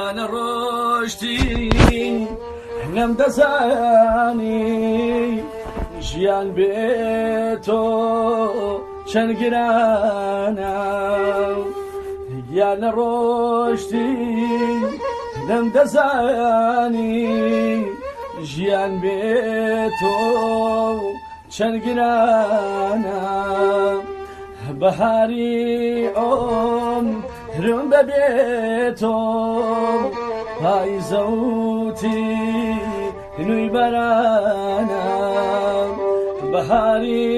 گیانە ڕۆشتین لەم دەزانی ژیان بێتۆ چەند گرانە گیانە ڕۆشتین لەم دەزانی ژیان بێتۆ چەند گرانە بەهاری عۆمرم بەبێتۆ پایزەوتی نوێی بەرانە بەهاری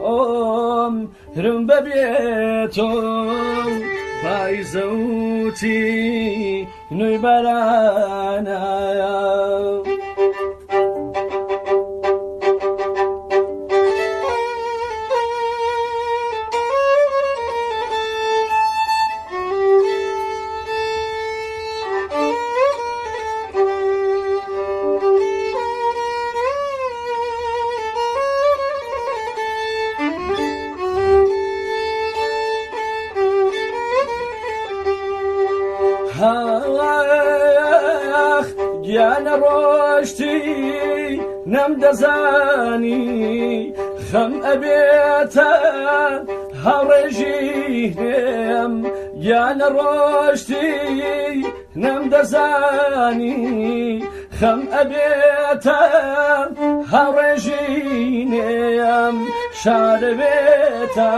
عۆمرم بەبێتۆ پایزەوتی نوێی بەرانە گیانە ڕۆشتی نەم دەزانی خەم ئەبێتە هاوڕێژینێم گیانە ڕۆشتی نەم دەزانی خەم ئەبێتە هاوڕێژینێم شارە بێتە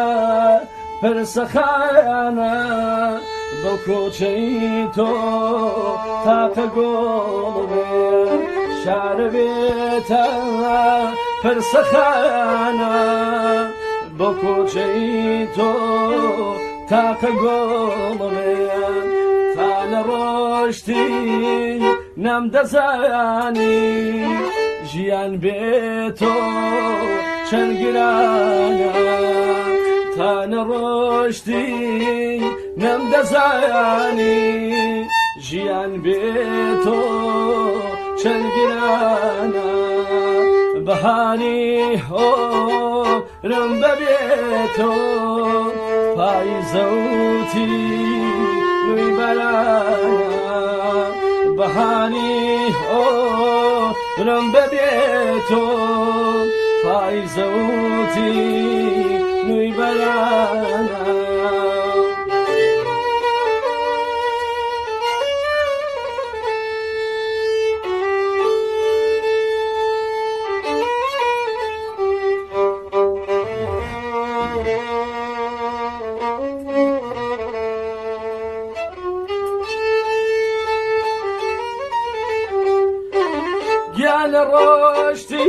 پرسەخانە بەو کۆچەی تۆ تاقە گۆڵێ شارە بێتە پرسەخانە بەو کۆچەی تۆ تاقە گۆڵێ تا لە ڕۆشتی نەم دەزانی ژیان بێتۆ چەند گرانە تا نەڕۆشتی نەم دەزانی ژیان بێتۆ چەند گرانە بەهاری عۆمرم بەبێتۆ پایزەوتی نوێی بەرانە بەهاری عۆمرم بەبێتۆ پایزەوتی نوێی بەرانە گیانە ڕۆشتی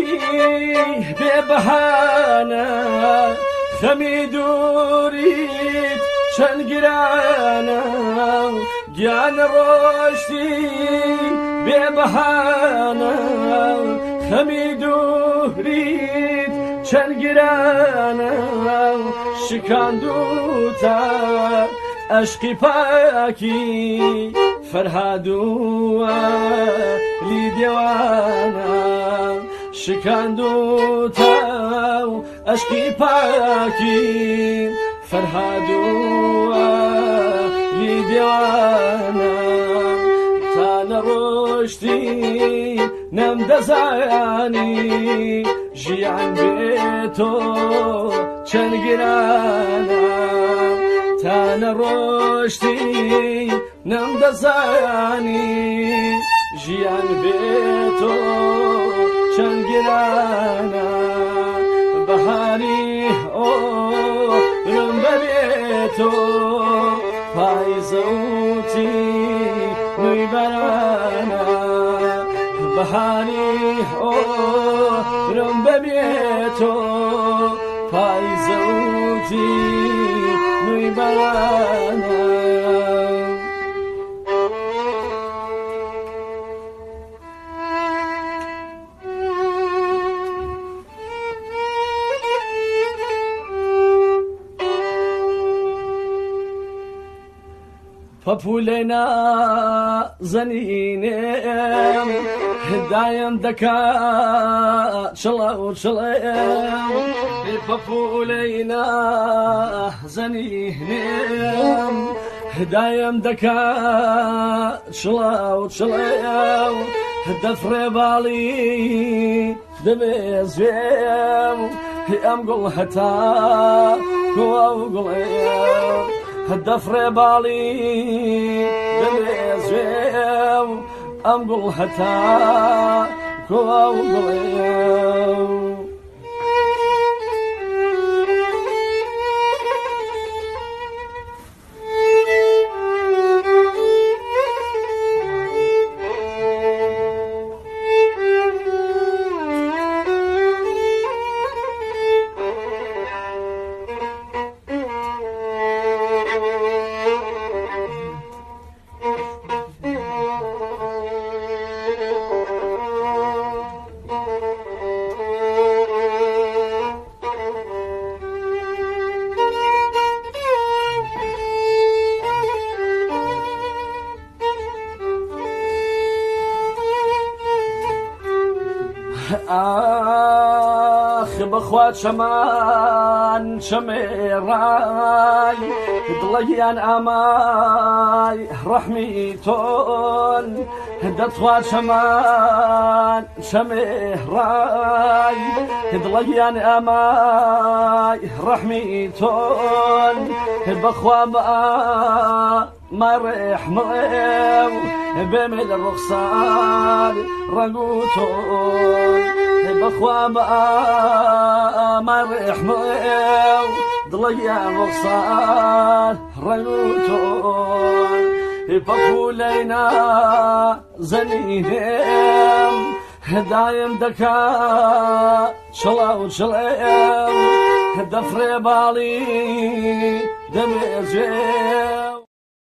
بێبەهانە خەمی دووریت چەند گرانە گیانە ڕۆشتی بێبەهانە خەمی دووریت چەند گرانە شکاندوتە عەشقی پاکی فەرهادووە لی دێوانە شکاندوتە عەشقی پاکی فەرهادووە لی دێوانە تا نەڕۆشتی نەم دەزانی ژیان بێتۆ چەند گرانە تا نەڕۆشتی نەم دەزانی ژیان بێتۆ چەند گرانە بەهاری عۆمرم بەبێتۆ پایزەوتی نوێی بەرانە بەهاری عۆمرم بەبێتۆ پایزەوتی نوێی بەرانە پەپوولەی نازەنینێم دایم دەکات چڵە و چڵێم پەپوولەی نازەنینێم دایم دەکات شڵاو چڵێم دەفرێ باڵی دەبێ زوێم ئەم گوڵ هەتا کۆ گوڵێم دەفرێ باڵی دەبێ زوێم ئەم گوڵ هەتا کۆ گوڵێم آخ بخوا چەمان چەمێڕای دڵەیان ئامای ڕەحمی تۆن دەتوا چەمان چەمێڕای دڵەیان ئامای ڕەحمی تۆن بەخوا بە ما ڕێحمڵێم بێمێ لە ڕوخسار ڕەنگ و تۆن بەخوا بە ما ڕێحمڵێم دڵەیان ڕوخسار ڕەنگ و تۆن پەپولەینا زەنینێم دایم دەکات چڵاو چڵێم دەفرێ باڵی دەبێ جێم